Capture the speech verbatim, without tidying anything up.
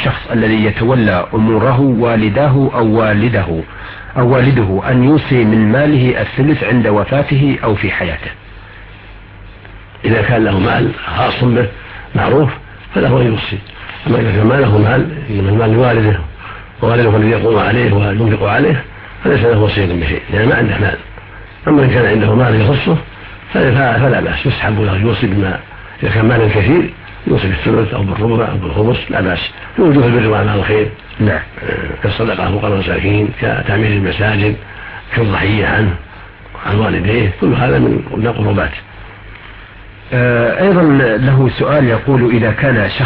الشخص الذي يتولى أموره والداه أو والده أو والده أن يوصي من ماله الثلث عند وفاته أو في حياته؟ إذا كان له مال خاص به معروف فله أن يوصي، أما إذا كان ما له مال إنما المال لوالده ووالده الذي يقوم عليه وينفق عليه فليس له وصية بشيء لأن ما عنده مال. أما إن كان عنده مال يخصه فلا بأس، يسحب له يوصي بما، إذا كان مال كثير يوصي بالثلث أو بالربع أو بالخمس لا بأس، في وجوه البر وأعمال الخير. نعم. كالصدقة على الفقراء والمساكين، كتعمير المساجد، كالضحية عنه عن والديه، كل هذا من القربات. أيضا له سؤال يقول: إذا كان شخص